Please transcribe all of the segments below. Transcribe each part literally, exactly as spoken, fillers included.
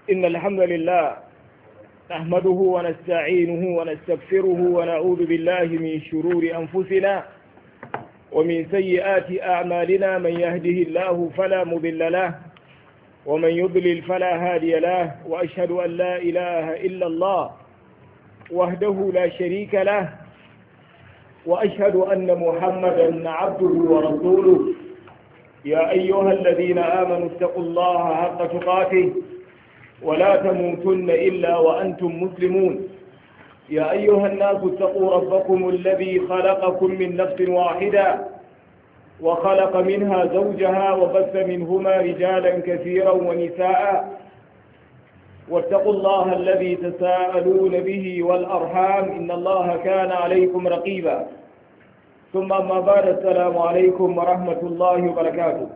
إن الحمد لله نحمده ونستعينه ونستغفره ونعوذ بالله من شرور أنفسنا ومن سيئات أعمالنا. من يهده الله فلا مضل له ومن يضلل فلا هادي له، وأشهد أن لا إله إلا الله وحده لا شريك له، وأشهد أن محمدا عبده ورسوله. يا أيها الذين آمنوا اتقوا الله حق تقاته ولا تموتن إلا وأنتم مسلمون. يا أيها الناس اتقوا ربكم الذي خلقكم من نفس واحدة وخلق منها زوجها وبث منهما رجالا كثيرا ونساء، واتقوا الله الذي تساءلون به والأرحام إن الله كان عليكم رقيبا. ثم ما بعد، السلام عليكم ورحمة الله وبركاته.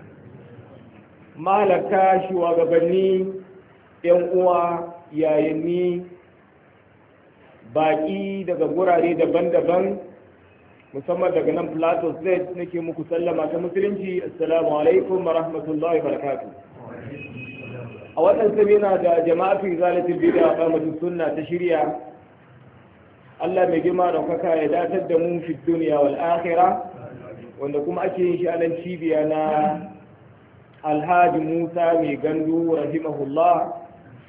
malaka shugabanni, yan uwa, yayanni, baki daga gurare daban-daban, musamman daga nan Plateau State, nake muku sallama ta musulunci. Assalamu alaikum wa rahmatullahi wa barakatuh. A wannan samina da jama'atin zalatul bid'a qamatus sunna ta shirya, Allah mai girma da kaka ya datar da mu fi duniya wal akhirah, wanda kuma ake yin shi a nan cibiya na Alhaji Musa mai gandu rahimahullah.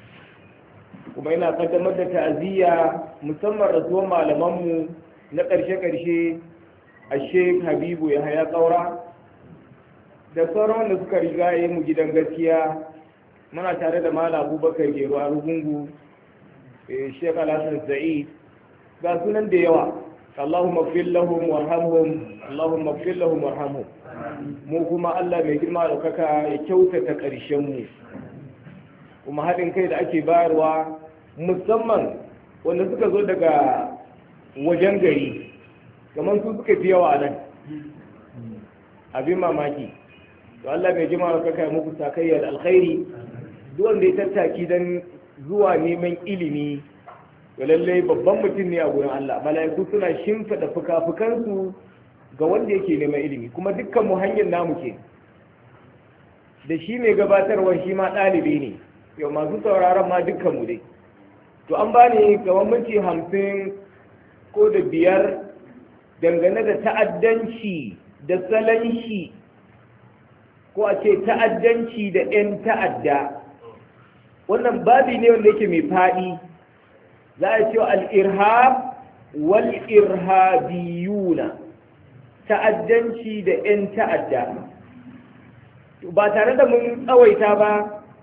Kuma yana kaddamar da ta'aziyya musamman rasuwar malamanmu na ƙarshe-ƙarshe a Sheikh Habibu Yahaya Kaura da sauran wanda suka riga yi mu gidan gaskiya. Muna tare da Malam Abubakar Gero a Rugungu, Sheikh Alhassan Sa'id, ga sunan da yawa. Allahumma ighfir lahum warhamhum, Allahumma ighfir lahum warhamhum. Mu kuma Allah mai girma da kaka ya kyautata ƙarshen mu. Kuma haɗin kai da ake bayarwa musamman wanda suka zo daga wajen gari, kamar su suka fi yawa nan, abin mamaki. To Allah mai girma da kaka ya muku sakayya da alkhairi. Duk wanda ya tattaki don zuwa neman ilimi, to lallai babban mutum ne a gurin Allah. Mala'iku suna shimfiɗa fuka-fukansu ga wanda yake neman ilimi, kuma dukkan mu hanyar namu ke da shi mai gabatarwa shi ma ɗalibi ne. Yau masu sauraron ma dukkan mu dai. To an bani kamar minti hamsin ko da biyar dangane da ta'addanci da salon shi, ko a ce ta'addanci da 'yan ta'adda. Wannan babi ne wanda yake mai faɗi. Za a ce al-irhab wal irhabiyuna, ta'addanci da 'yan ta'adda. Ba tare da mun tsawaita ba,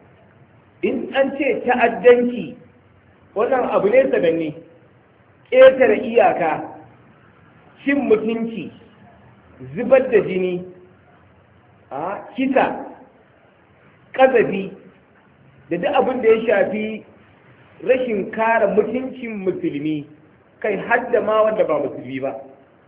in an ce ta'addanci wannan abu ne sananne, ƙetare iyaka, cin mutunci, zubar da jini, a kisa, ƙazafi, da duk abin da ya shafi rashin kare mutuncin musulmi, kai hadda ma wanda ba musulmi ba.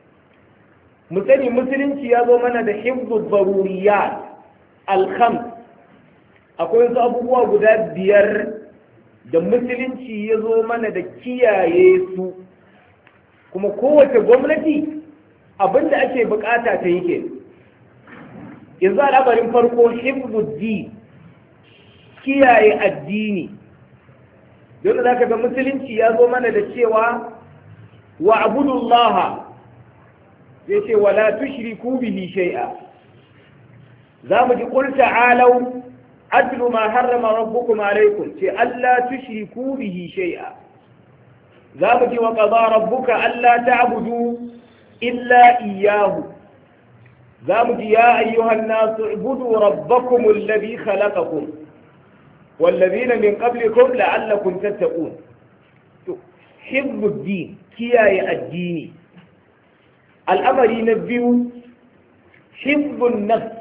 Mu sani musulunci ya zo mana da hifdhu daruriyat al-khams. Akwai wasu abubuwa guda biyar da musulunci ya zo mana da kiyaye su, kuma kowace gwamnati abinda ake bukata ta yi ke. Yanzu al'amarin farko hifdhuddin, kiyaye addini. Don da zaka ga musulunci ya zo mana da cewa wa abudullaha, zai ce wala tushriku bihi shay'a. za mu ji qul ta'alau atlu ma harrama rabbukum alaykum, ce alla tushriku bihi shay'a. za mu ji wa qada rabbuka alla ta'budu illa iyyahu. za mu ji ya ayyuhan nasu ibudu rabbakum alladhi khalaqakum والذين من قبلكم لعلكم تتقون. حفظ الدين، كياي الدين. الأمر ينبيه حفظ النفس،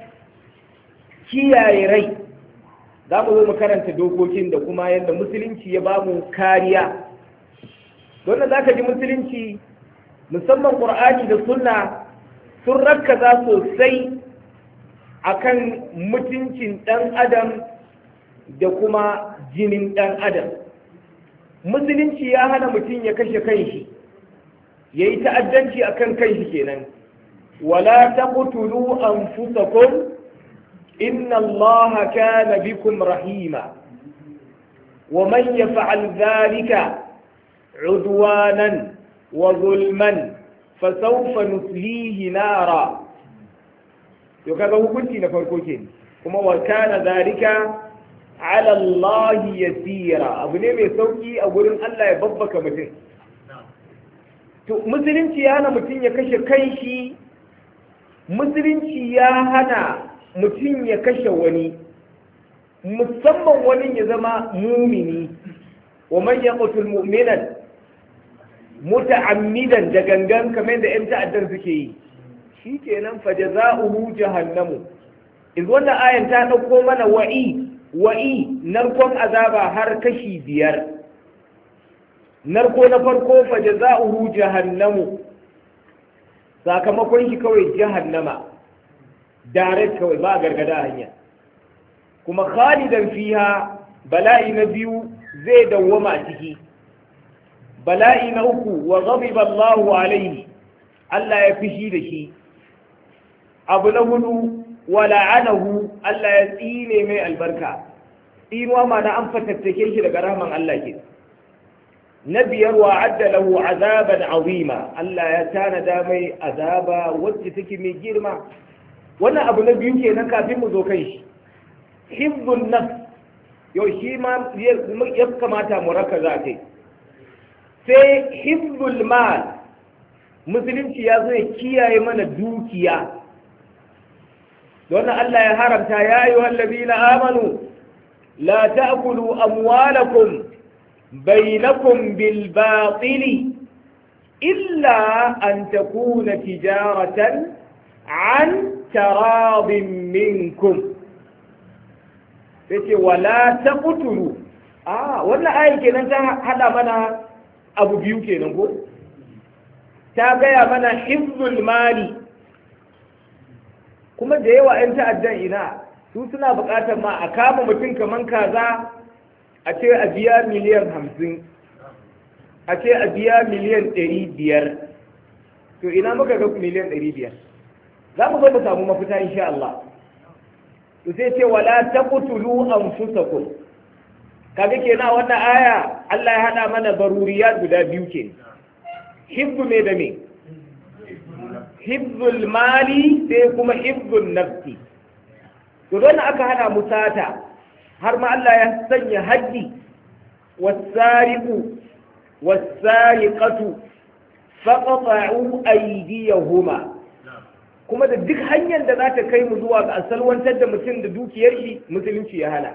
كياي ري. za mu zo mu karanta dokokin da kuma yadda musulunci ya ba mu kariya. Don za ka ji musulunci musamman ƙur'ani da sunna sun rakkaza sosai akan mutuncin ɗan adam da kuma jinin ɗan adam. Musulunci ya hana mutum ya kashe kanshi, ya yi ta'addanci a kan kanshi kenan. Wala taqtulu anfusakum inna Allaha kana bikum rahima. wa man yaf'al dhalika udwanan wa zulman fa sawfa nuslihi nara. to kaga hukunci na farko ke kuma wa kana dhalika ala Allah yasira, abu ne mai sauki a gurin Allah ya babbaka mutum. to musulunci ya hana mutum ya kashe kanshi, musulunci ya hana mutum ya kashe wani, musamman wani ya zama mumini. wa man yaqtul mu'minan muta'ammidan da gangan kamar da yan ta'addan suke yi, shikenan fa jazaohu jahannamu. iz wannan ayan ta dauko mana wa'i wa'i narkon azaba har kashi biyar. narko na farko fa jazaohu jahannamu, sakamakon shi kawai jahannama direct kawai ba gargada hanya. kuma khalidan fiha, bala'i na biyu zai dawwama a ciki. bala'i na uku wa ghadiba Allahu alaihi, Allah ya fishi da shi. abu na hudu wa la'anahu, Allah ya tsine mai albarka. tsinuwa ma na an fatattake shi daga rahman Allah ke. na biyar wa adda lahu azaban azima, Allah ya tanada mai azaba wacce take mai girma. wannan abu na biyu kenan kafin mu zo kai shi. hifdun nafs, yau shi ma ya kamata mu raka za kai. sai hifdul mal, musulunci ya zo ya kiyaye mana dukiya. don Allah ya haramta ya ayyuhal ladina amanu la ta'kulu amwalakum bainakum bil batili illa an takuna tijaratan an taradin minkum. yace wala taqtulu. ah wannan ayin kenan ta hada mana abu biyu kenan ko ta gaya mana hifzul mali. kuma da yawa 'yan ta'addan ina su suna buƙatar ma a kama mutum kaman kaza a ce a biya miliyan hamsin, a ce a biya miliyan ɗari biyar. to ina muka ga miliyan ɗari biyar? za mu zo mu samu mafita insha Allah. to sai ce wala taqtulu anfusakum. kaga kenan wannan aya Allah ya hada mana baruriyat guda biyu ke. hibbu me da me? hibzul mali sai kuma hibzul nafsi. to don aka hana musata har ma Allah ya sanya haddi wasariqu wasariqatu faqata'u aydiyahuma. kuma da duk hanyar da za ta kai mu zuwa ga asalwantar da mutum da dukiyar shi musulunci ya hana.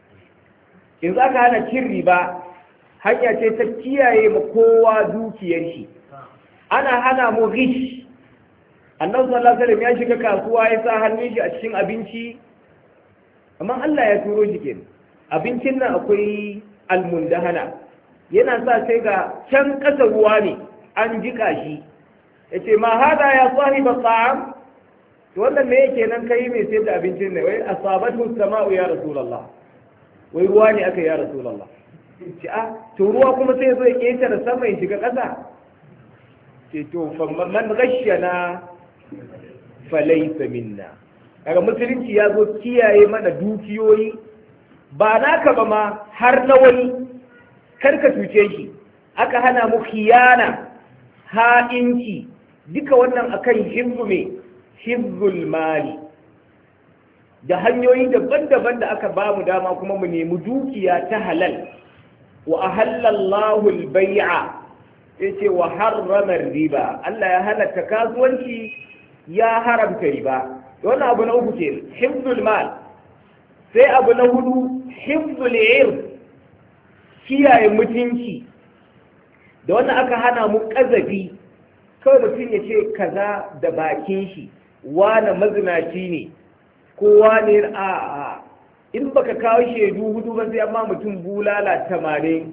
in za ka hana cin riba, hanya ce ta kiyaye ma kowa dukiyar shi. ana hana mu rish. annabi sallallahu alaihi wasallam ya shiga kasuwa ya sa hannun shi a cikin abinci, amma Allah ya turo shi kenan. abincin nan akwai almundahana, yana sa sai ga can ƙasa ruwa ne an jika shi. yace ma hada ya sahiba ta'am. to wannan me yake nan kai mai sayar da abincin ne? wai asabatu sama'u ya rasulullah, wai ruwa ne aka ya rasulullah. ce a to ruwa kuma sai zo ya ketare sama ya shiga ƙasa. ce to fa man ghashana falaysa minna. kaga musulunci ya zo kiyaye mana dukiyoyi, ba naka ba ma har na wani, kar ka cuce shi. aka hana mu khiyana, ha'inci, duka wannan akan hibzu me hibzul mali. da hanyoyi daban-daban da aka ba mu dama kuma mu nemi dukiya ta halal. wa ahallallahu al-bai'a, yace wa harrama riba, Allah ya halatta kasuwanci ya haramta riba. wannan abu na uku ke hibzul mal. sai abu na hudu hibzul ird, kiyaye mutunci. da wannan aka hana mu kazafi. kawai mutum ya ce kaza da bakin shi wane mazinaci ne ko wane a a in baka kawo shaidu hudu ba sai amma mutum bulala tamanin.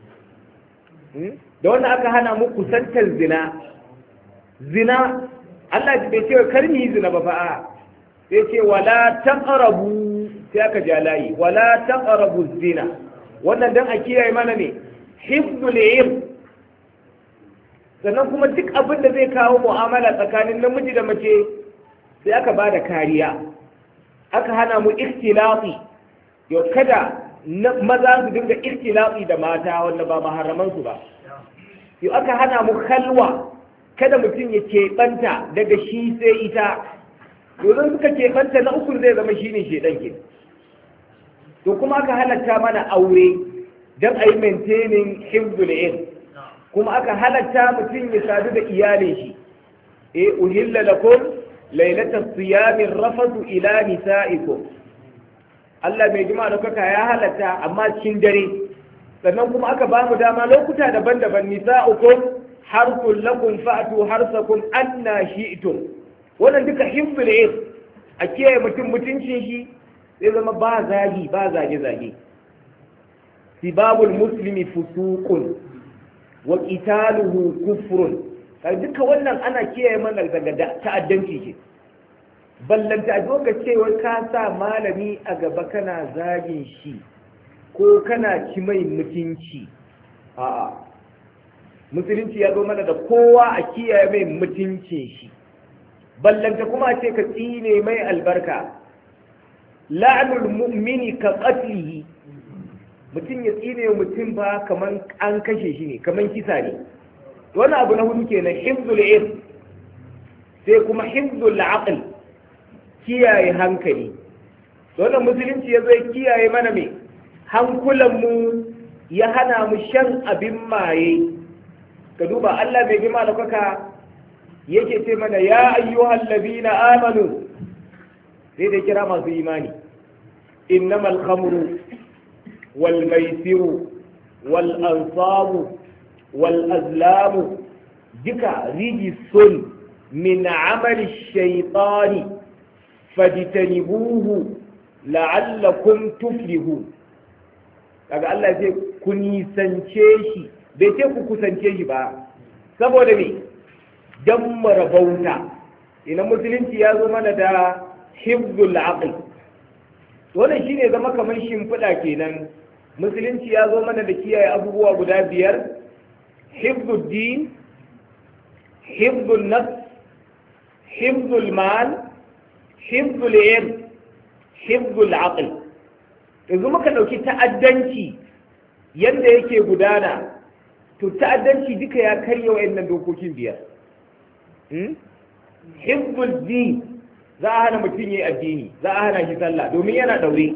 da wannan aka hana mu kusantar zina. zina Allah bai ce kar mu yi zina ba fa'a, sai ce wala taqrabu, sai aka ja layi wala taqrabu zina. wannan dan a kiyaye mana ne hifzul ird. sannan kuma duk abin da zai kawo mu'amala tsakanin namiji da mace sai aka ba da kariya. aka hana mu ikhtilafi. yau kada maza su dinga ikhtilafi da mata wanda ba maharaman su ba yau aka hana mu khalwa kada mutum ya keɓanta daga shi sai ita domin suka keɓanta na uku zai zama shine shedan ke to kuma aka halatta mana aure don a yi maintaining hifzul ilm kuma aka halatta mutum ya sadu da iyalin shi e uhilla lakum lailata siyamin rafatu ila nisa'ikum Allah mai jima da kaka ya halatta amma cikin dare sannan kuma aka ba mu dama lokuta daban-daban nisa'ukum harkun lakum fa'atu harsakum anna shi'tum wannan duka hifzul ilm a kiyaye mutum mutuncin shi zai zama ba zagi ba zage-zage sibabul muslimi fusuqun wa qitaluhu kufrun kai duka wannan ana kiyaye mana daga ta'addanci ce ballanta zo ga cewa ka sa malami a gaba kana zagin shi ko kana ci mai mutunci a'a musulunci ya zo mana da kowa a kiyaye mai mutuncin shi ballanta kuma ce ka tsine mai albarka la'anul mu'mini ka qatlihi mutum ya tsine mutum ba kaman an kashe shi ne kaman kisa ne wannan abu na hudu kenan hifzul ilm sai kuma hifzul aql kiyaye hankali wannan musulunci ya zai kiyaye mana me hankulan mu ya hana mu shan abin maye ka duba Allah bai gima da kaka yake ce mana ya ayyuhal ladina amanu sai da kira masu imani innamal khamru wal maisiru wal ansabu wal azlamu duka rijisun min amali shaytani fajtanibuhu la'allakum tuflihun kaga Allah ya ce ku nisance shi bai ce ku kusance shi ba saboda me dan marabauta ina musulunci ya zo mana da hifzul aql wannan shine zama kamar shimfiɗa kenan musulunci ya zo mana da kiyaye abubuwa guda biyar hifzul din hifzul nafs hifzul mal hifzul ilm hifzul aql yanzu muka dauki ta'addanci yanda yake gudana to ta'addanci duka ya karya wayannan dokokin biyar hifzul din za a hana mutum yi addini za a hana shi sallah domin yana daure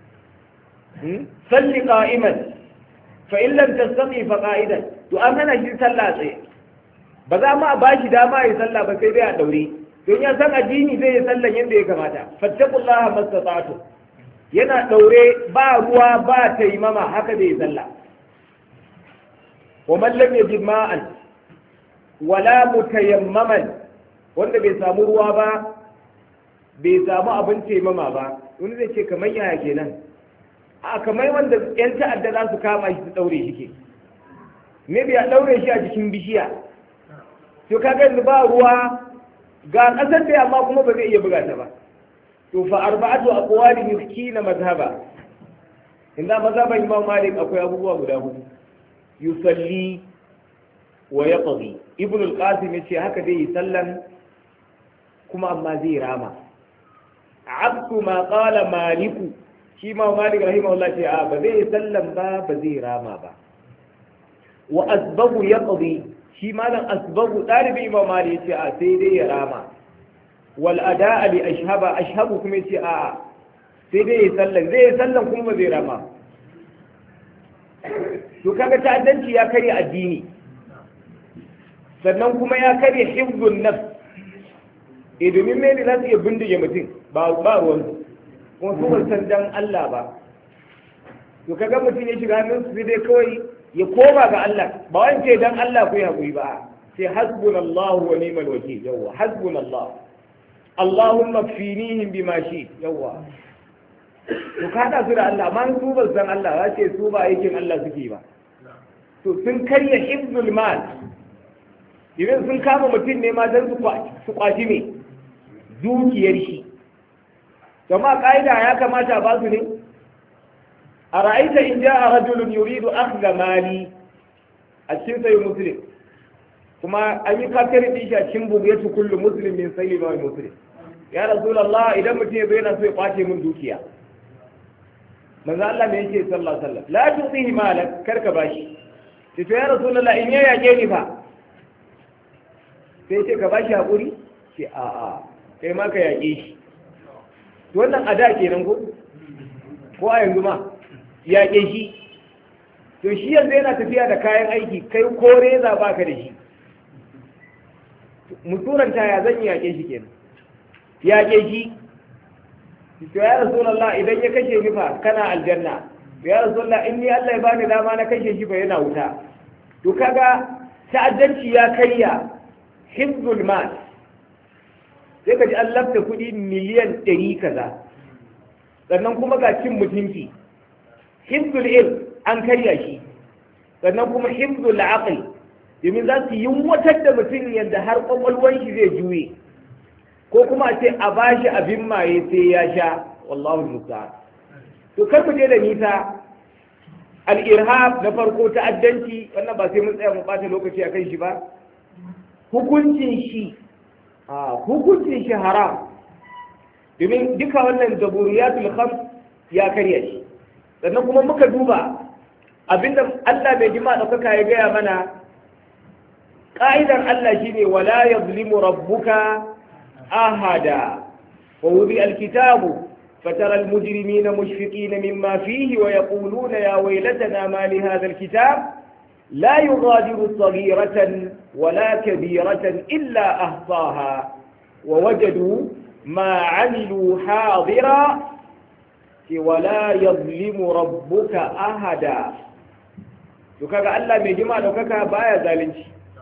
salli qa'iman fa in lam tastati fa qa'idan to an hana shi sallah tsaye ba za ma ba shi dama yi sallah ba sai dai a daure don ya san addini zai yi sallan yadda ya kamata fattaqullaha mastata'tu yana daure ba ruwa ba taimama haka zai yi sallah wa man lam yajid ma'an wala mutayammaman wanda bai samu ruwa ba bai samu abin taimama ba wani zai ce kamar yaya kenan a kamar wanda yan ta'adda za su kama shi su daure shi ke me bai daure shi a jikin bishiya to kaga yanzu ba ruwa ga kasar da amma kuma ba zai iya buga ta ba to fa arba'atu aqwali miskina mazhaba inda mazhaban Imam Malik akwai abubuwa guda hudu yusalli wa yaqdi ibn al-Qasim yace haka dai yi sallan kuma amma zai rama abdu ma qala maliku shi ma Malik rahimahullah ce a ba zai sallan ba ba zai rama ba wa asbagu yaqdi shi malam asbagu dalibi Imam Malik yace a sai dai ya rama wal ada'a li ashhaba ashhabu kuma yace a sai dai ya sallan zai sallan kuma ba zai rama to kaga ta'addanci ya karya addini sannan kuma ya karya hifzun nafs e domin me ne za su iya bindige mutum ba ba ruwan kuma su ban san dan Allah ba to kaga mutum ya shiga hannun su dai kawai ya koma ga Allah ba wance dan Allah ku yi hakuri ba sai hasbunallahu wa ni'mal wakeel yawa hasbunallah Allahumma kfinihim bima shi yawa to kada su da Allah amma su ban san Allah za ce su ba aikin Allah suke ba to sun karya hifzul mal idan sun kama mutum ne ma don su kwaci ne dukiyar shi kama ƙa'ida ya kamata ba su ne a ra'aita in ja a rajulun yuridu akhdha mali a cikin sayi muslim kuma an yi kafir din shi a cikin bugiyatu kullu muslim min sayi ma muslim ya rasulullah idan mutum ya zo yana so ya kwace min dukiya manzo Allah me yake sallallahu alaihi wasallam la tuzihi malak karka bashi sai to ya rasulullah in ya yake ni fa sai ce ka bashi hakuri ce a a kai ma ka yake shi to wannan ada kenan ko ko a yanzu ma yake shi to shi yanzu yana tafiya da kayan aiki kai ko reza baka da shi muturanta ya zan yake shi kenan yake shi to ya rasulullah idan ya kashe ni fa kana aljanna ya rasulullah in ni Allah ya bani dama na kashe shi fa yana wuta to kaga ta'addanci ya karya hibzul mal sai ka ji an lafta kuɗi miliyan ɗari kaza sannan kuma ga cin mutunci hibzul ilm an karya shi sannan kuma hibzul aql domin za su yi watar da mutum yadda har kwakwalwan shi zai juye ko kuma a ce a bashi abin maye sai ya sha wallahu musta'an to kar ku je da nisa al-irhab na farko ta'addanci wannan ba sai mun tsaya mu bata lokaci akan shi ba hukuncin shi a hukuncin shi haram domin duka wannan daburiyatul khams ya karya shi sannan kuma muka duba abinda Allah bai jima ɗaukaka ya gaya mana ƙa'idar Allah shine wala yazlimu rabbuka ahada wa wudi alkitabu فترى المجرمين مشفقين مما فيه ويقولون يا ويلتنا ما لهذا الكتاب لا يغادر صغيرة ولا كبيرة إلا أحصاها ووجدوا ما عملوا حاضرا ولا يظلم ربك أحدا وكذا الله من جماعة وكذا بايا ذلك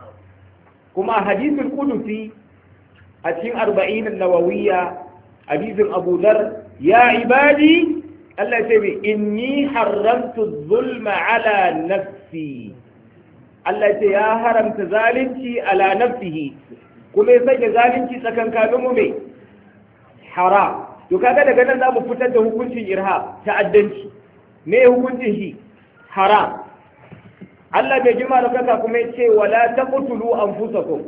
كما حديث القدسي أتين أربعين النووية حديث أبو ذر يا عبادي الله يقول إني حرمت الظلم على نفسي الله يقول يا حرمت ظالمتي على نفسه كما يسجد ظالمتي سكن كانوا مي حرام وكذا daga nan zamu fitar da hukuncin irhab ta'addanci me hukuncin shi haram Allah bai jima da kaka kuma yace wala taqtulu anfusakum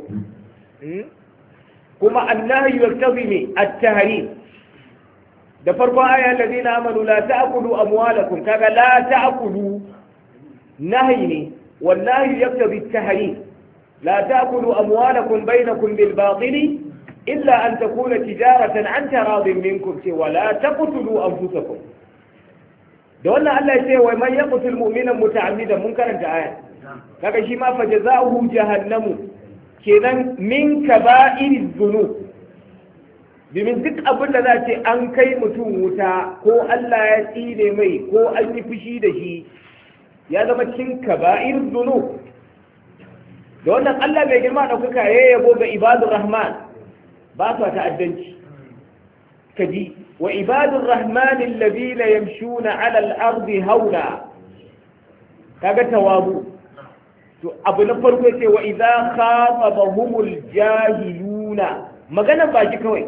kuma annahi yaktabi at-tahrim da farkon aya alladhina amanu la ta'kulu amwalakum kaga la ta'kulu nahi ne wallahi yaktabi at-tahrim la ta'kulu amwalakum bainakum bil batili illa an takuna tijaratan an taradin minkum ce wala taqtulu anfusakum da wannan Allah ya ce wa man yaqtul mu'mina muta'ammidan mun karanta aya kaga shi ma fa jazaohu jahannamu kenan min kaba'iriz dhunub domin duk abin da za ce an kai mutum wuta ko Allah ya tsine mai ko an yi fushi da shi ya zama cikin kaba'ir zunub da wannan Allah mai girma da kuka ya yabo ga ibadur rahman ba su ta'addanci kaji wa ibadur rahman alladhina yamshuna 'ala al-ardi hauna kaga tawabu to abu na farko ce wa idza khatabahumul jahiluna magana ba shi kawai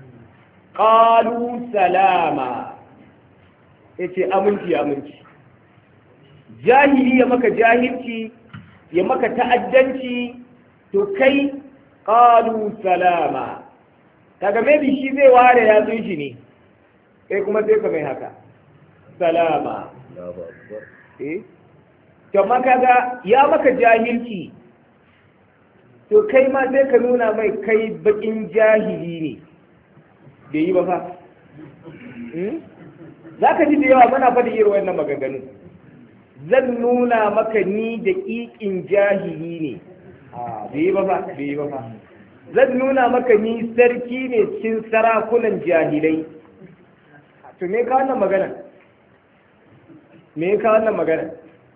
qalu salama yace aminci aminci jahili ya maka jahilci ya maka ta'addanci to kai qalu salama kaga maybe shi zai ware ya tsun shi ne kai kuma sai ka mai haka salama eh to amma kaga ya maka jahilci to kai ma sai ka nuna mai kai bakin jahili ne bai yi ba fa za ka ji da yawa mana faɗi irin wannan maganganu zan nuna maka ni da ƙiƙin jahili ne bai yi ba fa bai yi ba fa zan nuna maka ni sarki ne cikin sarakunan jahilai to me ka wannan magana me ka wannan magana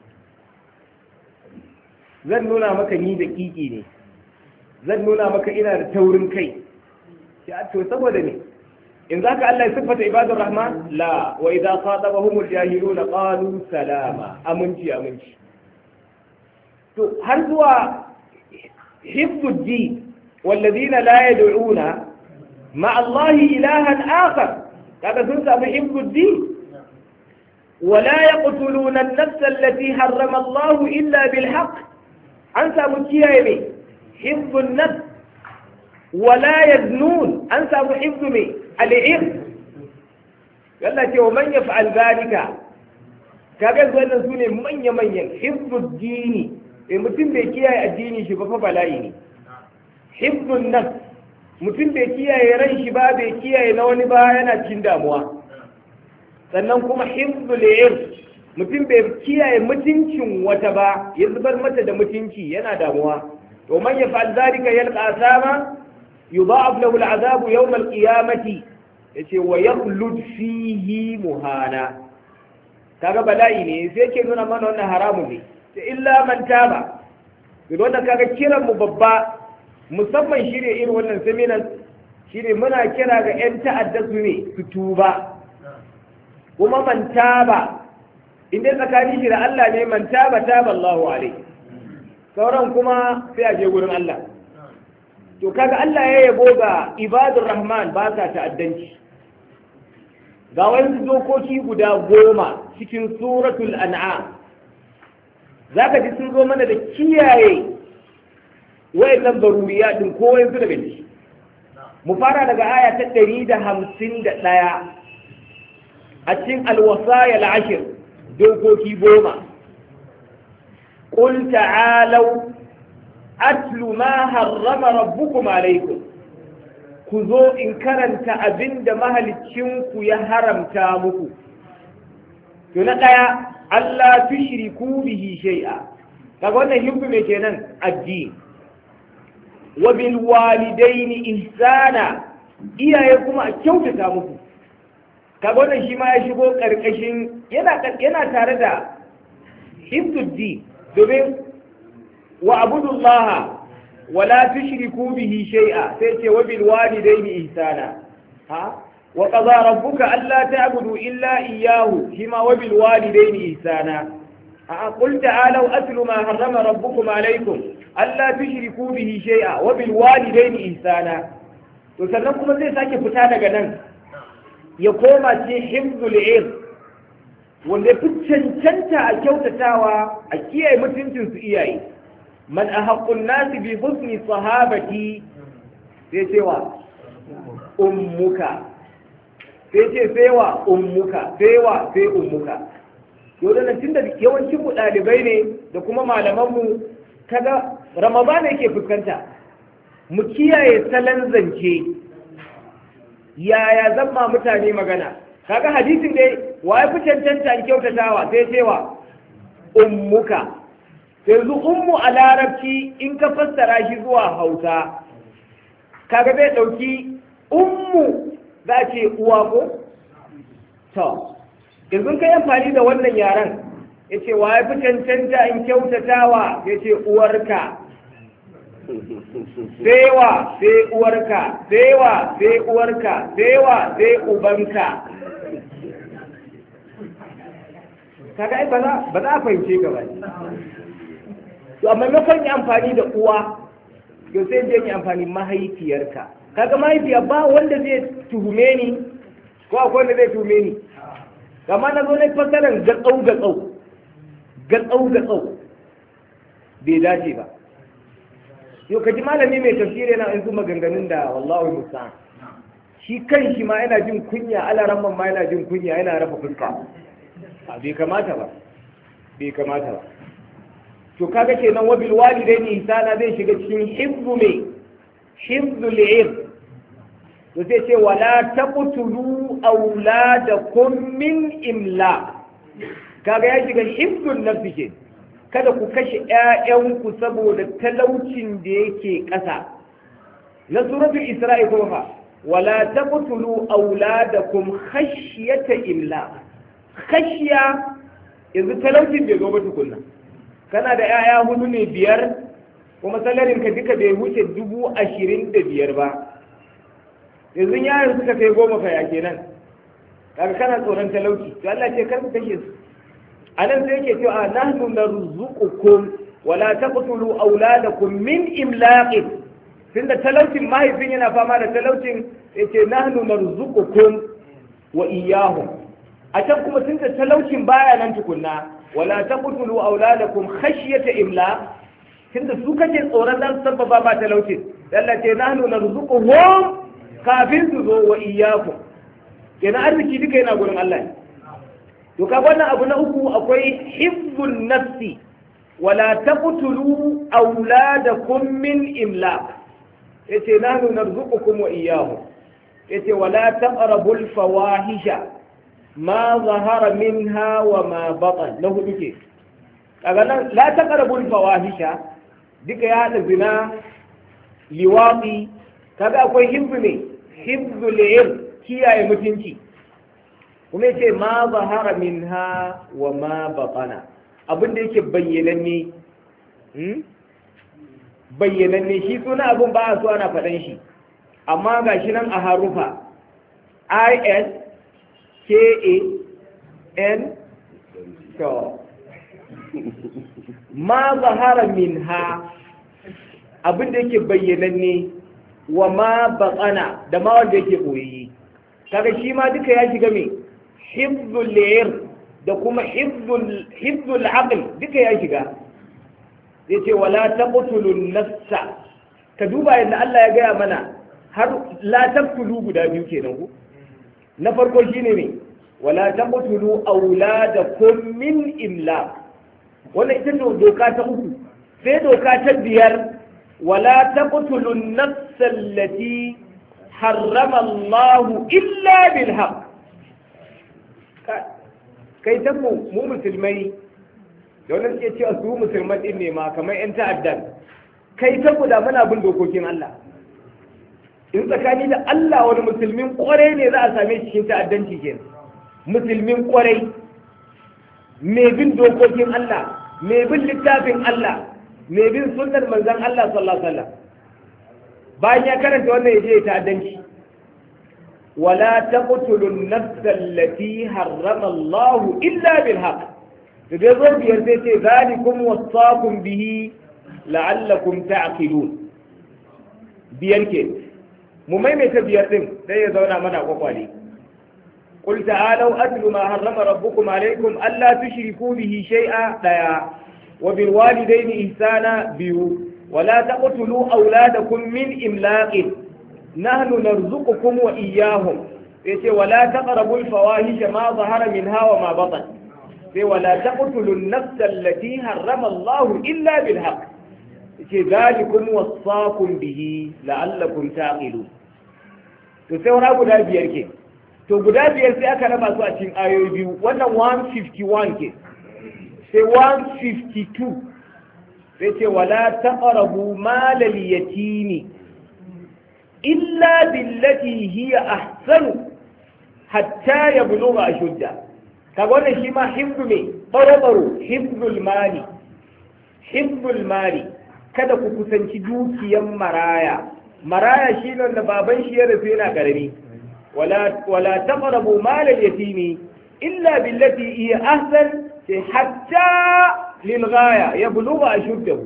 zan nuna maka ni da ƙiƙi ne zan nuna maka ina da taurin kai to saboda ne in za ka Allah ya siffata ibadur rahman la wa idza khatabahumul jahiluna qalu salama aminci aminci to har zuwa hifdud والذين لا يدعون مع الله إلها آخر هذا تنسى بحفظ الدين ولا يقتلون النفس التي حرم الله إلا بالحق أنسى مكيا حفظ النفس ولا يزنون أنسى حفظ العرض قال لك ومن يفعل ذلك kaga wannan su ne manya-manyan hifzul dini eh mutum bai kiyaye addini shi ba fa bala'i ne. Hifzun nafs mutum bai kiyaye ran shi ba bai kiyaye na wani ba yana cikin damuwa. Sannan kuma hifzul ird mutum bai kiyaye mutuncin wata ba ya zubar mata da mutunci yana damuwa. To man yaf'al dhalika yalqa asama yudha'af lahu al'adabu yawm al-qiyamati yace wa yakhlud fihi muhana. Kaga bala'i ne sai ke nuna mana wannan haramun ne. Sai illa man taba. To wannan kaga kiran mu babba musamman shirye irin wannan seminars shine muna kira ga 'yan ta'adda su ne su tuba. Kuma man taba inda tsakanin shi da Allah ne man taba taba Allahu alaihi. Sauran kuma sai a je gurin Allah. To kaga Allah ya yabo ga ibadur rahman ba sa ta'addanci. Ga wani dokoki guda goma cikin suratul an'am zaka ji sun zo mana da kiyaye wayannan baruriya din ko wayansu daga ciki. Mu fara daga aya ta ɗari da hamsin da ɗaya a cikin alwasaya al'ashir dokoki goma. Qul ta'alau atlu ma harrama rabbukum alaykum ku zo in karanta abinda mahaliccinku ya haramta muku. To na ɗaya Allah tushriku bihi shay'a kaga wannan hibbu me kenan addini. Wa bil walidaini ihsana iyaye kuma a kyautata muku. Kaga wannan shi ma ya shigo karkashin yana yana tare da hibduddi domin wa abudullaha wa la tushriku bihi shay'a sai ce wa bil walidaini ihsana ha wa qadara rabbuka alla ta'budu illa iyyahu shima wa bil walidaini ihsana a qul ta'alu atlu ma harrama rabbukum alaykum alla tushriku bihi shay'a wa bil walidaini ihsana. To sannan kuma zai sake fita daga nan ya koma ce hifzul ird wanda ya fi cancanta a kyautatawa a kiyaye mutuncin su iyaye. Man ahaqqun nasi bi husni sahabati sai cewa ummuka sai ce sai wa ummuka sai wa sai ummuka. Yau da tunda yawancin mu ɗalibai ne da kuma malaman mu kaga Ramadan yake fuskanta mu kiyaye salon zance yaya zama mutane magana. Kaga hadisin dai wa ya fi cancanta an kyautatawa sai cewa ummuka. Yanzu ummu a larabci in ka fassara shi zuwa hausa kaga zai ɗauki ummu za a ce uwa ko? To, yanzu ka yi amfani da wannan yaren ya ce wa ya fi cancanta in kyautatawa ya ce uwarka. Sewa sai uwarka, sewa sai uwarka, sewa sai ubanka. Kaga ai ba za a fahimce gaba ne. To amma maimakon yi amfani da uwa yau sai je yi amfani mahaifiyarka. Kaga mahaifiya ba wanda zai tuhume ni ko akwai wanda zai tuhume ni. Kama na zo na fasaran gatsau gatsau gatsau gatsau bai dace ba. Yau kaji malami mai tafsiri yana yanzu maganganun da wallahi musta'an. Shi kan shi ma yana jin kunya alaramman ma yana jin kunya yana rafa fuska. Bai kamata ba. Bai kamata ba. To kaga kenan wa bil walidaini ihsana zai shiga cikin hifzu me hifzu li'ir. To sai ce wala taqtulu auladakum min imla. Kaga ya shiga hifzun nafsi ke. Kada ku kashe ƴaƴanku saboda talaucin da yake ƙasa. Na suratul Isra'i kuma fa wala taqtulu auladakum khashyata imla. Khashya yanzu talaucin bai zo ba tukunna. Kana da ‘ya'ya hudu ne biyar kuma salarin ka duka bai wuce dubu ashirin da biyar ba. Yanzu yaran suka kai goma fa kenan. Kaga kana tsoron talauci. To Allah ce kar ku kashe su. A nan sai yake cewa nahnu narzuqukum wa la taqtulu auladakum min imlaqin. Tunda talaucin mahaifin yana fama da talaucin yace nahnu narzuqukum wa iyyahum. A can kuma tunda talaucin baya nan tukunna wala taqtulu auladakum khashyata imla tunda su kace tsoron dan sababa ba talaucin Allah ce nahnu narzuquhum kafin su zo wa iyyakum kenan arziki duka yana gurin Allah ne to ka wannan abu na uku akwai hifzun nafsi wala taqtulu auladakum min imlaq yace nahnu narzuqukum wa iyyahum yace wala taqrabul fawahisha ma zahara minha wa ma batan lahu duke kaga nan la taqrabul fawahisha duka ya hada zina liwaqi kaga akwai hifzu ne hifzul ilm kiyaye mutunci kuma yace ma zahara minha wa ma batana abin da yake bayyananne bayyananne shi suna abin ba a so ana faɗan shi amma ga shi nan a harufa I S K A N to ma zahara minha abin da yake bayyananne wa ma batana da ma wanda yake boyayye kaga shi ma duka ya shiga me hifzul lir da kuma hifzul aql duka ya shiga yace wala taqtulun nafsa ka duba yadda Allah ya gaya mana har la taqtulu guda biyu kenan ku na farko shine ne wala taqtulu auladakum min imlaq wannan ita ce doka ta uku sai doka ta biyar wala taqtulun nafsa allati harrama Allah illa bil haqq kai ta mu mu musulmai da wannan ke cewa su musulman din ne ma kamar yan ta'addan kai ta mu da muna bin dokokin Allah in tsakani da Allah wani musulmin kwarai ne za a same shi cikin ta'addanci kenan musulmin kwarai mai bin dokokin Allah mai bin littafin Allah mai bin sunnar manzon Allah sallallahu alaihi wasallam bayan ya karanta wannan yaje ta'addanci ولا تقتلوا النفس التي حرم الله إلا بالحق فبيضرب يرتي ذلكم وصاكم به لعلكم تعقلون بيركي مميمة بيرتم لا يزونا منا وقالي قل تعالوا أتل ما حرم ربكم عليكم ألا تشركوا به شيئا لا وبالوالدين إحسانا بيو ولا تقتلوا أولادكم من إملاق نحن نرزقكم وإياهم ولا تقربوا الفواحش ما ظهر منها وما بطن ولا تقتلوا النفس التي حرم الله إلا بالحق ذلكم وصاكم به لعلكم تعقلون to sai wani guda biyar ke to guda biyar sai aka raba su a cikin ayoyi biyu wannan one fifty-one ke sai one fifty-two sai ce wala taqrabu malal yatimi illa billati hiya ahsanu hatta yablugha ashudda kaga wannan shi ma hifzu ne baro baro hifzul mali hifzul mali kada ku kusanci dukiyan maraya maraya shi ne da baban shi ya rasu yana karami wala wala taqrabu malal yatimi illa billati hiya ahsan hatta lil ghaya yablugha ashuddahu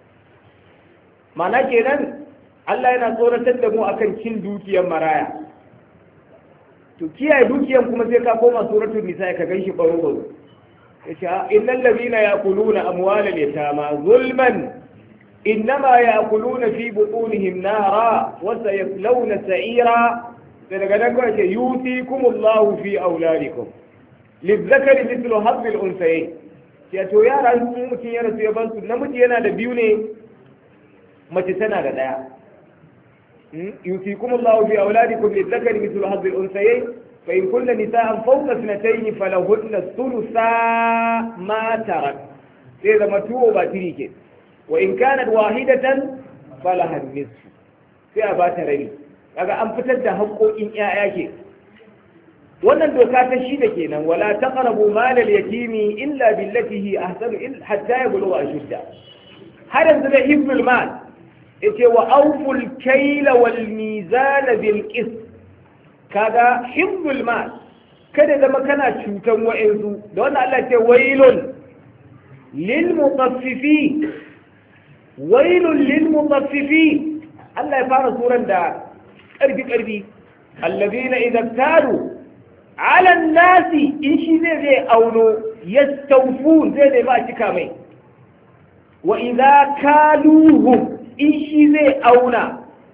mana kenan Allah yana tsoratar da mu akan cin dukiyar maraya to kiyaye dukiyar kuma sai ka koma suratul nisa ka ganshi baro baro yace innal ladina yaquluna amwalal yatama zulman innama yaquluna fi butunihim nara wa sayaslawna sa'ira sai daga nan ko yace yutikumullahu fi auladikum lizzakari mithlu hadhil unsayayn ya to yara sun mutun ya rasu ya bansu namiji yana da biyu ne mace tana da daya يوصيكم الله في أولادكم للذكر مثل حظ الأنثيين فإن كن نساء فوق اثنتين فلهن الثلثا ما ترك إذا متوه باتريك وإن كانت واحدة فلها النصف في أبات ربي kaga an fitar da haƙoƙin ƴaƴa ke wannan doka ta shi da kenan wala taqrabu malal yatimi illa billati hi ahsanu hatta yablugha ashudda har yanzu da hifzul mal yace wa awful kayla wal mizana bil qist kaga hifzul mal kada zama kana cutan wa'insu da wannan Allah ce wailun lil mutaffifin wailun lil mutaffifin Allah ya fara suran da karfi karfi alladhina idza taru ala nasi in shi zai zai auno yastawfun zai zai ba cika mai wa idza kaluhum in shi zai auna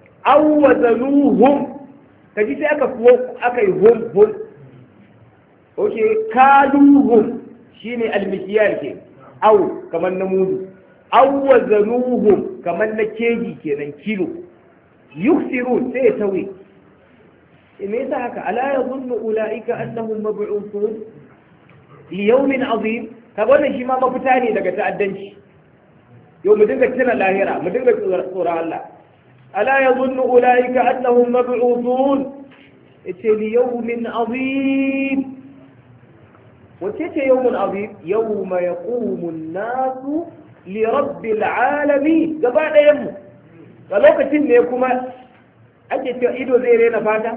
awwazanuhum kaji sai aka kuwa aka yi hum hum oke kaluhum shine almikiyal ke au kamar na mudu aw wazanuhum kamar na keji kenan kilo yuksirun sai ya tawi me yasa haka ala yadhunnu ulaika annahum mab'uthun li yawmin azim kaga wannan shi ma mafita ne daga ta'addanci yau mu dinga tuna lahira mu dinga tsoron Allah ala yadhunnu ulaika annahum mab'uthun ite li yawmin azim wace ce yawmun azim yawma yaqumu an-nasu li rabbil alamin gaba ɗayan mu a lokacin ne kuma ake cewa ido zai rena fata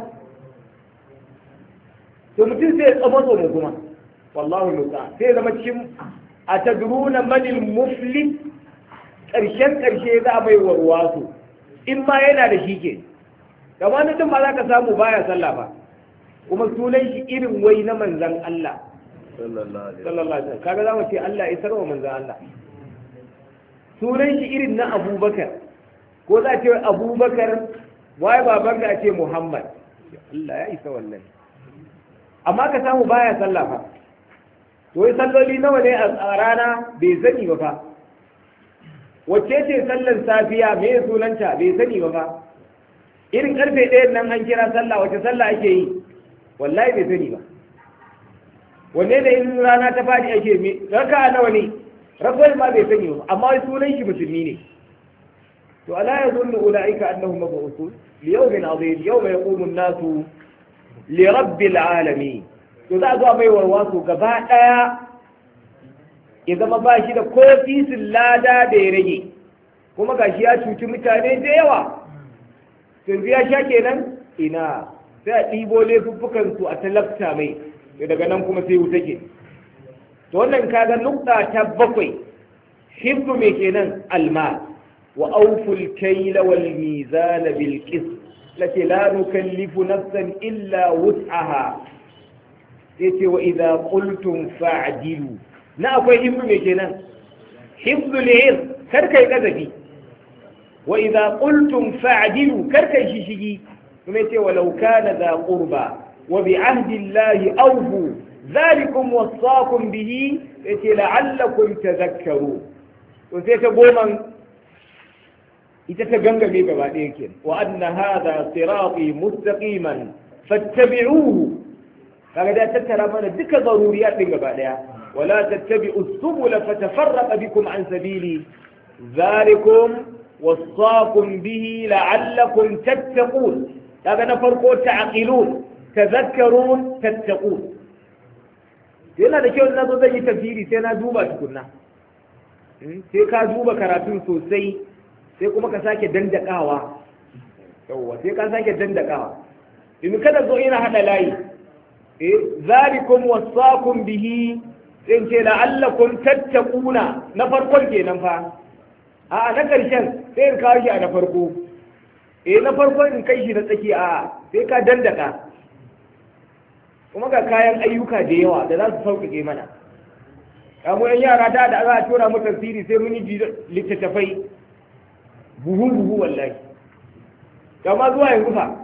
to mutum sai ya tsamo mu kuma wallahu musa sai zama cikin a tadruna manil muflis ƙarshen ƙarshe za a bai warwasu in ma yana da shi ke kamar mutum ma za ka samu baya sallah ba kuma sunan shi irin wai na manzan Allah sallallahu alaihi wasallam kaga za mu ce Allah ya sarwa manzan Allah sunan shi irin na Abubakar ko za a ce Abubakar wai baban da ce Muhammad Allah ya isa wallahi amma ka samu baya sallah fa to wai salloli nawa ne a rana bai sani ba fa wacce ce sallar safiya me sunanta bai sani ba fa irin karfe ɗayan nan an kira sallah wacce sallah ake yi wallahi bai sani ba wanne da in rana ta fadi ake me raka nawa ne rakwai ma bai sani ba amma sunan shi musulmi ne to ala yazunnu ulaika annahum mab'uthun li yawmin azim yawma yaqumu an-nasu li rabbil alamin to za a zo mai warwaso gaba daya ya zama ba shi da kofisin lada da ya rage kuma gashi ya cuci mutane da yawa sun ya sha kenan ina sai a ɗibo laifuffukan su a talabta mai daga nan kuma sai wuta ke to wannan kaga nukta ta bakwai hibbu mai kenan alma wa awful kayla wal mizana bil qist lati la nukallifu nafsan illa wus'aha yace wa idza qultum fa'dilu na akwai hibbu mai kenan hibbu li'ir kar kai kazafi wa idza qultum fa'dilu kar kai shishigi kuma yace walau kana za qurba wa bi ahdi llahi awfu dhalikum wasaqum bihi yace la'allakum tadhakkaru to sai ta goman ita ta gangame gaba ɗaya ke wa anna hadha sirati mustaqiman fattabi'uhu kaga da tattara mana duka zaruriyat din gaba ɗaya wala tattabi'u subula fatafarraqa bikum an sabili dhalikum wasaqum bihi la'allakum tattaqun kaga na farko ta'qilun tadhakkarun tattaqun yana da kyau na zo zan yi tafsiri sai na duba tukunna sai ka duba karatun sosai sai kuma ka sake dandakawa yawwa sai ka sake dandakawa in kada zo ina hada layi eh zalikum wasaqum bihi sai ce la'allakum tattaquna na farkon kenan fa a na karshen sai in kawo shi a na farko eh na farkon in kai shi na tsaki a sai ka dandaka kuma ga kayan ayyuka da yawa da za su sauƙaƙe mana kamu yan yara da da za a tura mu tafsiri sai mun yi littattafai buhu buhu wallahi kama zuwa yanzu fa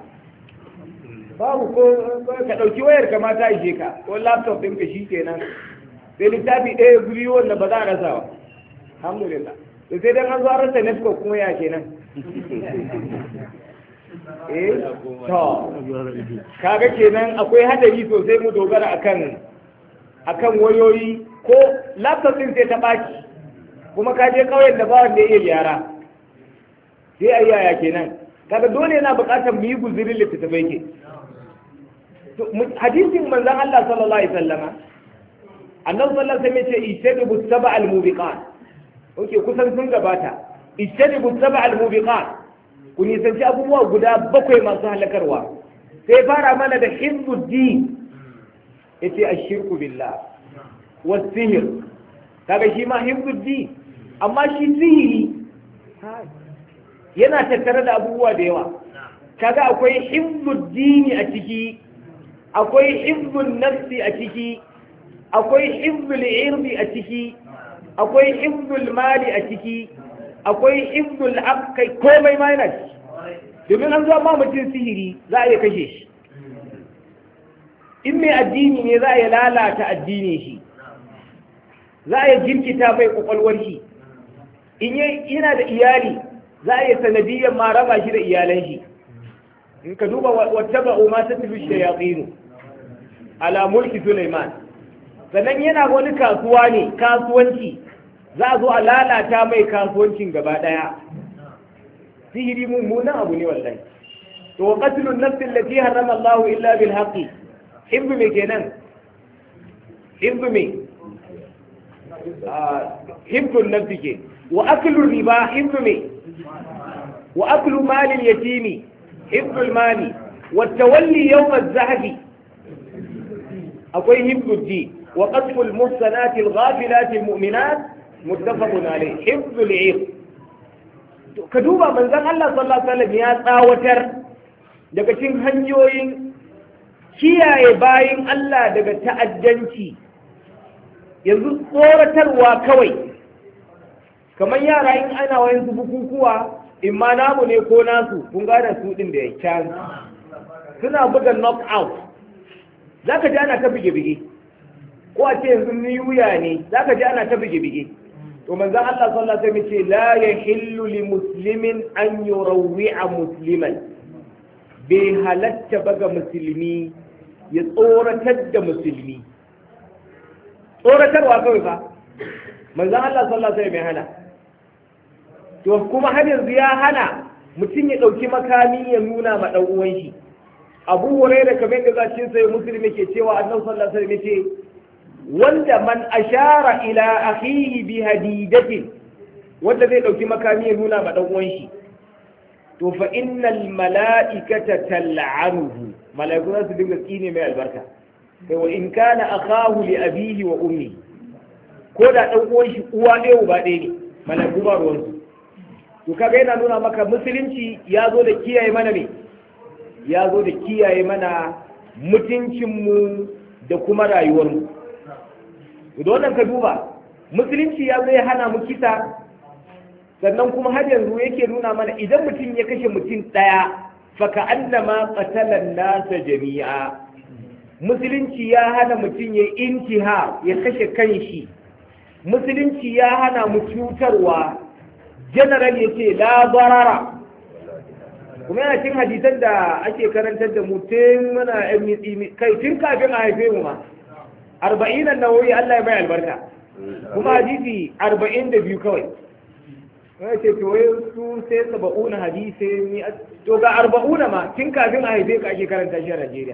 babu ko ka ɗauki wayar ka ma ta ishe ka ko laptop ɗinka shi kenan sai littafi ɗaya biyu wanda ba za a rasa ba alhamdulillah to sai dan an zo an rasa network kuma ya kenan eh to kaga kenan akwai hadari sosai mu dogara akan akan wayoyi ko laptop din sai ta baki kuma ka je kauyen da ba wanda ya gyara sai ayi yaya kenan kaga dole yana buƙatar mu yi guzurin littattafai ke to hadisin manzon Allah sallallahu alaihi wasallama annabi sallallahu alaihi wasallam ya ce ijtanibu sab'al mubiqat oke kusan sun gabata ijtanibu sab'al mubiqat ku nisanci abubuwa guda bakwai masu halakarwa sai fara mana da hizbuddin yace ashirku billah wasihir kaga shi ma hizbuddin amma shi sihiri yana tattare da abubuwa da yawa kaga akwai hizbuddin a ciki akwai hizbun nafsi a ciki akwai hizbul irbi a ciki akwai hizbul mali a ciki akwai hizbul aqai komai ma yana ciki domin an zo ma mutum sihiri za a iya kashe shi in mai addini ne za a yi lalata addini shi, za a yi jirkita mai kwakwalwar shi, in yana da iyali za a yi sanadiyyar ma raba shi da iyalan shi. in ka duba wata ba'u ma ta tafi shayatsinu ala mulki Sulaiman. sannan yana wani kasuwa ne kasuwanci, za a zo a lalata mai kasuwancin gaba daya. sihiri mummunan abu ne wallahi. to wa qatlun nafs allati harrama Allah illa bil haqqi, hibbu me kenan hibbu me hibbu nafsi ke. wa aklu riba hibbu me wa aklu mal al yatimi hibbu al mali wa tawalli yawm al zahfi akwai hibbu di wa qatfu al muhsanat al ghafilat al mu'minat muttafaqun alayh hibbu al 'ird. ka duba manzon Allah sallallahu alaihi wasallam ya tsawatar daga cikin hanyoyin kiyaye bayin Allah daga ta'addanci. yanzu tsoratarwa kawai, kamar yara in ana wayan su bukukuwa in ma namu ne ko nasu, kun gane su din da ya can suna buga knock out, za ka ji ana ta bige-bige, ko a ce yanzu ni wuya ne za ka ji ana ta bige-bige. to manzon Allah sallallahu alaihi wasallam ce la yahillu li muslimin an yurawwi'a musliman, bai halatta baga musulmi ya tsoratar da musulmi. tsoratarwa kawai fa manzon Allah sallallahu alaihi wasallam ya hana. to kuma har yanzu ya hana mutum ya dauki makami ya nuna ma dan uwan shi. Abu Hurairah kamar da zacin sai musulmi ke cewa Annabi sallallahu alaihi wasallam ce wanda man ashara ila akhihi bi hadidatin, wanda zai dauki makami ya nuna ma dan uwan shi, to fa innal mala'ikata tal'anuhu, mala'iku za su dinga tsine mai albarka. kai wa in kana akahu li abihi wa ummi, ko da dan uwan shi uwa ɗaya uba ɗaya ne, mala'iku ba ruwan su. to kaga yana nuna maka musulunci ya zo da kiyaye mana ne, ya zo da kiyaye mana mutuncin mu da kuma rayuwar mu. da wannan ka duba musulunci ya zo ya hana mu kisa, sannan kuma har yanzu yake nuna mana idan mutum ya kashe mutum ɗaya faka annama qatalan nasa jami'a. musulunci ya hana mutum ya intiha ya kashe kanshi. musulunci ya hana mu cutarwa. general ya ce la barara, kuma yana cin hadisan da ake karantar da mutum muna yan mitsi kai tun kafin a haife mu ma arba'in nan nawawi Allah ya bai albarka, kuma hadisi arba'in da biyu kawai. wai ce to wai su sai saba'una hadisi ni to ga arba'una ma tun kafin a haife ka ake karanta shi a Najeriya.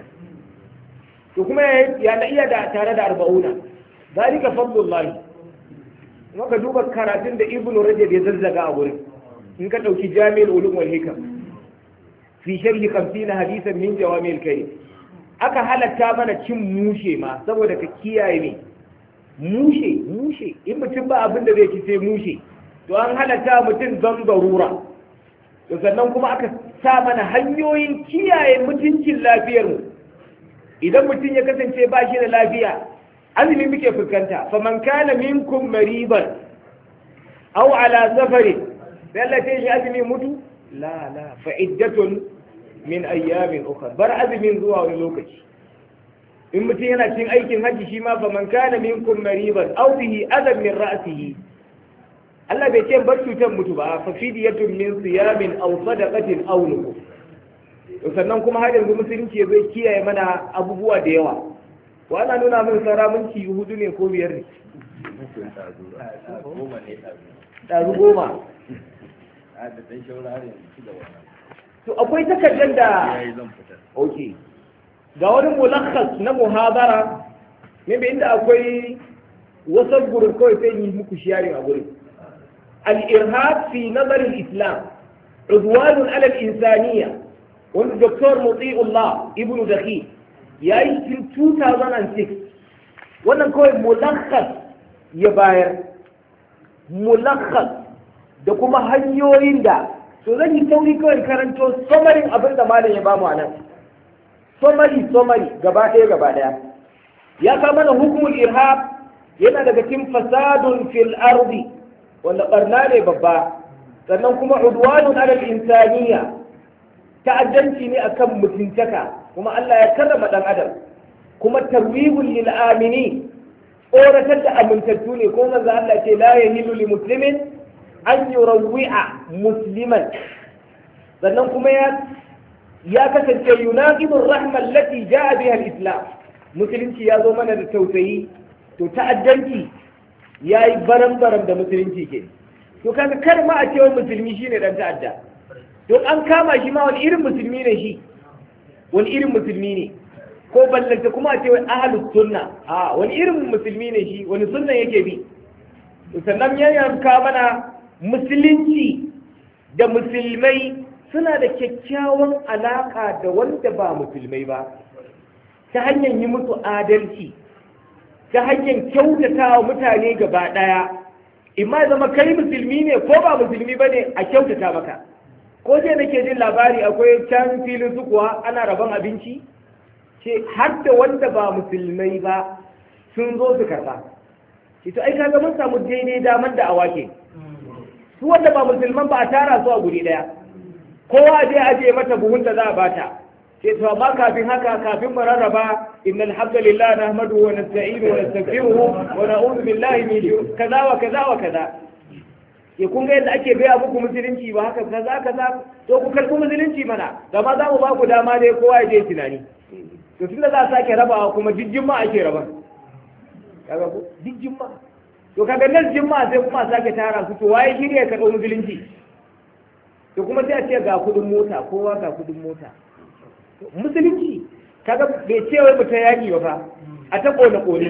to kuma ya na iya da tare da arba'una, zalika fadlullahi. maka duba karatun da Ibn Rajab ya zazzaga a wurin, in ka dauki Jami'ul Ulum wal Hikam fi sharhi khamsina hadisan min jawami'il kalim, aka halatta mana cin mushe ma saboda ka kiyaye ne. mushe mushe in mutum ba abin da zai ci sai mushe, to an halatta mutum don darura. to sannan kuma aka sa mana hanyoyin kiyaye mutuncin lafiyar mu. idan mutum ya kasance ba shi da lafiya, azumi muke fuskanta, faman kana minkum mariban aw ala safarin, sai Allah ya yi azumi mutu la la fa iddatun min ayyamin ukhra, bar azumin zuwa wani lokaci. in mutum yana cin aikin hajji shi ma faman kana minkum mariban aw bihi adam min ra'sihi, Allah bai ce bar cutar mutu ba, fa fidiyatun min siyamin aw sadaqatin aw nusuk. sannan kuma har yanzu musulunci zai kiyaye mana abubuwa da yawa. wa ana nuna min saura minti hudu ne ko biyar ne? ɗazu goma. to akwai takardar da ok ga wani mulakhas na muhabara ne bai inda akwai wasan gurin kawai sai yi muku shiyarin a gurin. al-irhab fi nazarin islam udwanun ala al-insaniya, wanda doktor Muti'ullah ibnu Dakhi ya yi cikin two thousand six. wannan kawai mulakhas ya bayar, mulakhas da kuma hanyoyin da, to zan yi tauri kawai karanto samarin abin da malam ya bamu a nan. somari somari gaba ɗaya gaba ɗaya ya kama mana hukumul irhab, yana daga cikin fasadun fil ardi, wanda barna ne babba. sannan kuma udwanun ala insaniya, ta'addanci ne akan mutuntaka, kuma Allah ya karrama dan adam. kuma tarwihul lil amini tsoratar da amintattu ne ko manzo Allah ce la yahilu li muslimin an yurawwi'a musliman sannan kuma ya ya kasance yunaqidu rahma allati jaa biha al-islam musulunci ya zo mana da tausayi to ta'addanci yayi baram-baram da musulunci ke to kaga kar ma a cewa musulmi shine dan ta'adda to an kama shi ma wani irin musulmi ne shi wani irin musulmi ne ko ballanta kuma a cewa ahlus sunna a wani irin musulmi ne shi wani sunna yake bi to sannan ya yanka mana musulunci da musulmai suna da kyakkyawan alaka da wanda ba musulmai ba ta hanyar yi musu adalci ta hanyar kyautata wa mutane gaba ɗaya imma zama kai musulmi ne ko ba musulmi ba ne a kyautata maka ko je nake jin labari akwai can filin su kuwa ana rabon abinci ce har da wanda ba musulmai ba sun zo su karɓa ce to ai kaga mun samu daidai damar da awake su wanda ba musulman ba a tara su a guri ɗaya kowa je aje mata buhun da za a bata sai to amma kafin haka kafin mu rarraba innal hamdalillah nahmadu wa nasta'inu wa nastaghfiruhu wa na'udhu billahi min shururi kaza wa kaza wa kaza ya kun ga yadda ake gaya muku musulunci ba haka kaza kaza to ku karɓi musulunci mana gama za mu ba ku dama dai kowa ya je tunani to tunda za a sake rabawa kuma jijjin ma ake raban kaga ko jijjin ma to kaga nan jimma sai kuma sake tara su to waye shirya ka dau musulunci to kuma sai a ce ga kudin mota kowa ga kudin mota musulunci kaga bai ce wai mutum yaki ba fa a ta kone kone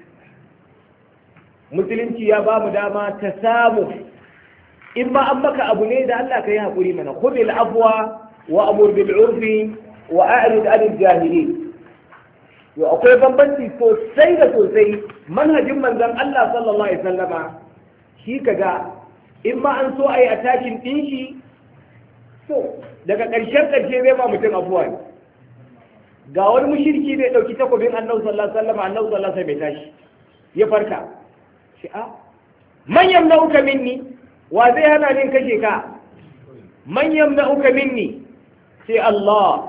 musulunci ya ba mu dama ta samu in ba an maka abu ne da Allah ka yi haƙuri mana khudil afwa wa amur bil urfi wa a'rid anil jahilin yo akwai bambanci sosai da sosai manhajin manzon Allah sallallahu alaihi wasallama shi kaga in ma an so ayi attacking din shi so daga ƙarshen ƙarshe zai ba mutum afuwa ne ga wani mushriki bai dauki takobin annabi sallallahu alaihi wasallama annabi sallallahu alaihi wasallam bai tashi ya farka shi a man yamna'uka minni wa zai hana ni kashe ka man yamna'uka minni sai Allah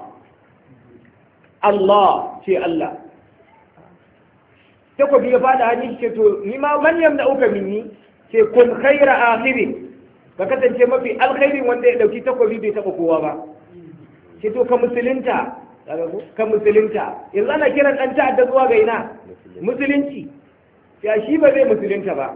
Allah ce Allah takobi ya fada hannun ce to ni ma man yamna'uka minni sai kun khaira akhirin ka kasance mafi alkhairin wanda ya dauki takobi bai taba kowa ba ce to ka musulunta ka musulunta yanzu ana kiran dan ta'adda zuwa ga ina musulunci ya shi ba zai musulunta ba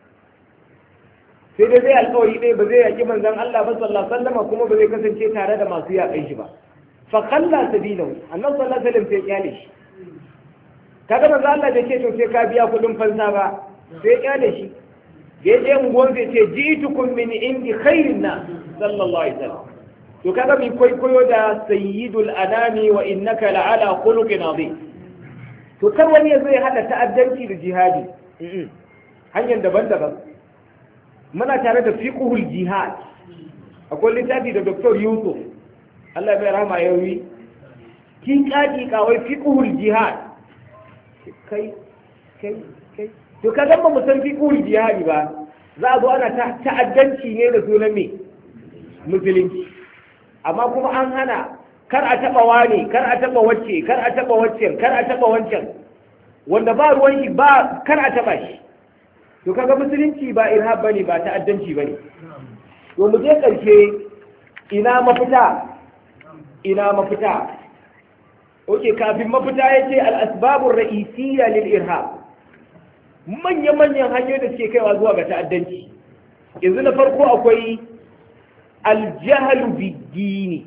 sai dai zai alƙawari ɗaya ba zai yaƙi manzon Allah ba sallallahu alaihi wasallam kuma ba zai kasance tare da masu yaƙan shi ba fa khalla sabilahu annabi sallallahu alaihi wasallam sai kyale shi kaga manzon Allah da ce to sai ka biya kuɗin fansa ba sai kyale shi da je unguwan sai ce ji'tukum min indi khairin nas sallallahu alaihi wasallam to kaga mi kwaikwayo da sayyidul anami wa innaka la'ala khuluqin azim to kar wani ya zai hada ta'addanci da jihadi hanyar daban-daban muna tare da fiqhul jihad akwai littafi da Doctor Yusuf Allah bai rahama yayi kika kika wai fiqhul jihad kai kai kai to kaga ba mu san fiqhul jihad ba za a zo ana ta'addanci ne da sunan me musulunci amma kuma an hana kar a taba wani kar a taba wacce kar a taba wacce kar a taba wancan wanda ba ruwan shi ba kar a taba shi to kaga musulunci ba irhab bane ba ta'addanci bane to mu je karshe ina mafita ina mafita oke kafin mafita yace al asbabur ra'isiyya lil irhab manya manyan hanyoyi da suke kaiwa zuwa ga ta'addanci yanzu na farko akwai al jahlu bid-dini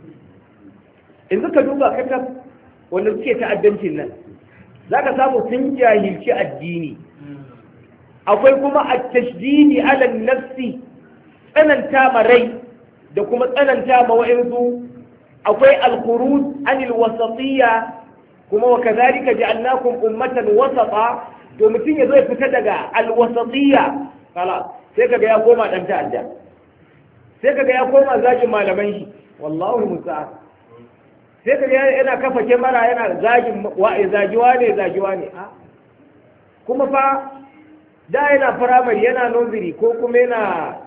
yanzu ka duba kaka wanda suke ta'addancin nan zaka samu sun jahilci addini akwai kuma a tashdidi ala nafsi tsananta ma rai da kuma tsananta ma wa'insu akwai al-khuruj anil wasatiyya kuma wa kadhalika ja'alnakum ummatan wasata to mutum ya zo ya fita daga al-wasatiyya kala sai kaga ya koma dan ta'adda sai kaga ya koma zagin malaman shi wallahi musta'an sai kaga yana kafa kemara yana zagin wa'i zagiwa ne zagiwa ne kuma fa da yana firamare yana nursery ko kuma yana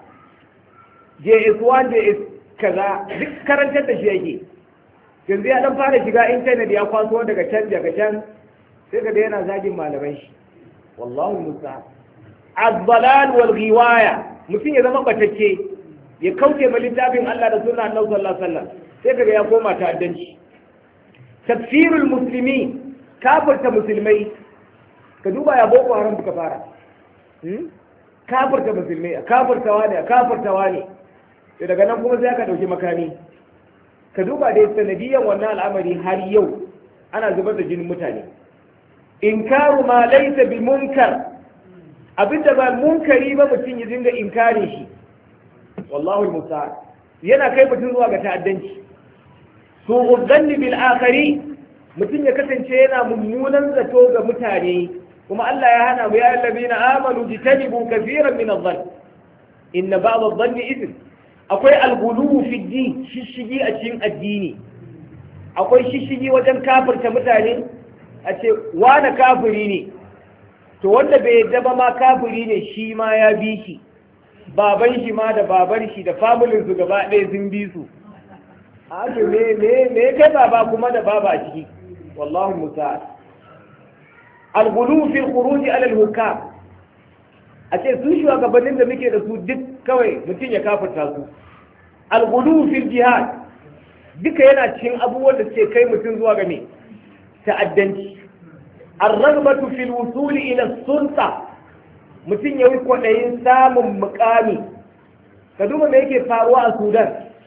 J S one J S kaza duk karantar da shi yake yanzu ya dan fara shiga intanet ya kwaso daga can daga can sai ka da yana zagin malaman shi wallahu musta'an az-zalal wal ghiwaya mutum ya zama batacce ya kauce ma littafin Allah da sunna Annabi sallallahu alaihi wasallam sai kaga ya koma ta'addanci tafsirul muslimi kafirta musulmai ka duba ya boko haram suka fara kafirta musulmai a kafirtawa ne a kafirtawa ne sai daga nan kuma sai aka dauki makami ka duba dai sanadiyan wannan al'amari har yau ana zubar da jinin mutane inkaru ma laysa bi munkar abinda ba munkari ba mutum ya dinga inkarin shi wallahu al-musta'an yana kai mutum zuwa ga ta'addanci su'u dhanni bil akhari mutum ya kasance yana mummunan zato ga mutane kuma Allah ya hana mu ya allazina amanu jitanibu kaseeran min adh-dhann inna ba'd adh-dhanni ithm akwai al-ghuluw fi ad-din shishigi a cikin addini akwai shishigi wajen kafirta mutane a ce wani kafiri ne to wanda bai yadda ba ma kafiri ne shi ma ya bi shi baban shi ma da babar shi da familin su gaba ɗaya sun bi su a to me me me kai baba kuma da baba a ciki wallahu musta'an al-ghulu fi al-khuruj ala al-hukam a ce su shugabannin da muke da su duk kawai mutum ya kafirta su al-ghulu fi al-jihad duka yana cikin abubuwan da suke kai mutum zuwa ga me ta'addanci الرغبة في الوصول إلى السلطة mutum ya yi kwaɗayin samun mukami ka duba me yake faruwa a sudan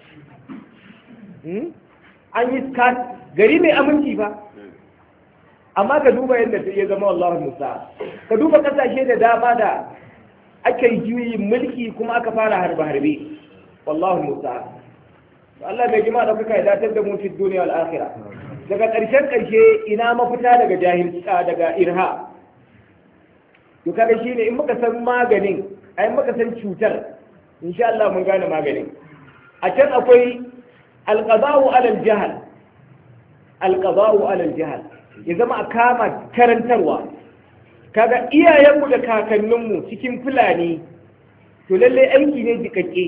an yi skat gari mai aminci ba amma ka duba yadda ya zama wallahu musa ka duba kasashe da dama da aka yi juyin mulki kuma aka fara harbe-harbe wallahu musa Allah bai jima da kuka datar da mu fi duniya al-akhirah daga ƙarshen ƙarshe ina mafita daga jahilci daga irha to kaga shine in muka san maganin ai muka san cutar insha Allah mun gane maganin a can akwai alqada'u ala al-jahl alqada'u ala al-jahl ya zama a kama karantarwa kaga iyayenmu da kakanninmu cikin fulani to lalle aiki ne jikakke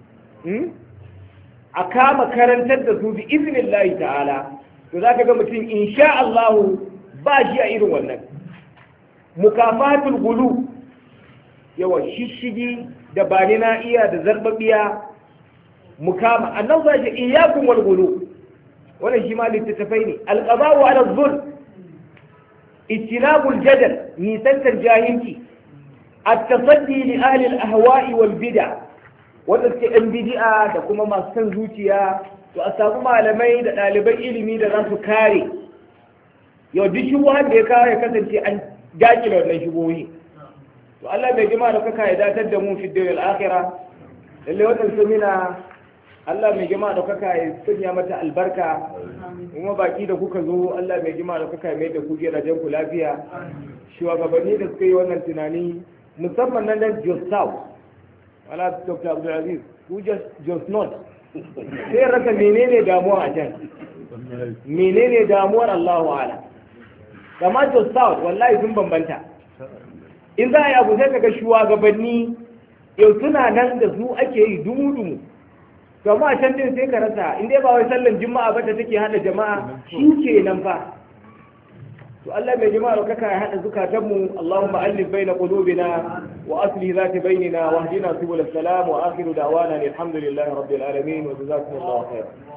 a kama karantar da su bi iznillahi ta'ala to za ka ga mutum insha Allah ba shi a irin wannan mukafatul gulu yawa shishigi da bani na iya da zarbabiya mukama annan za shi iyyakum wal gulu wannan shi ma littattafai ne alqada'u ala dhulm ijtinabul jadal nisantar jahilci at-tasaddi li ahli al-ahwa'i wal bid'a wanda suke yan bid'a da kuma masu san zuciya to a samu malamai da ɗaliban ilimi da za su kare yau duk shubuhan da ya kawo ya kasance an dakile wannan shubuhi to Allah bai jima da kaka ya datar da mu fi dunyal akhira lalle wannan samina Allah mai jima da kaka ya sanya mata albarka kuma baki da kuka zo Allah mai jima da kaka ya mai da ku gidajen ku lafiya shugabanni da suka yi wannan tunani musamman nan da Just South wala Doctor Abdul Aziz who just just not sai rasa menene damuwa a can menene damuwar Allahu ala kama Just South wallahi sun bambanta in za a yi abu sai kaga shugabanni yau suna nan da su ake yi dumu-dumu kama a can din sai ka rasa in dai ba wai sallan juma'a ba ta take hada jama'a shi ke nan fa to Allah mai jama'a da kaka ya hada zukatanmu Allahumma allif baina qulubina wa asli zati bainina wahdina subul salam wa akhiru da'wana alhamdulillahi rabbil alamin wa jazakumullahu khairan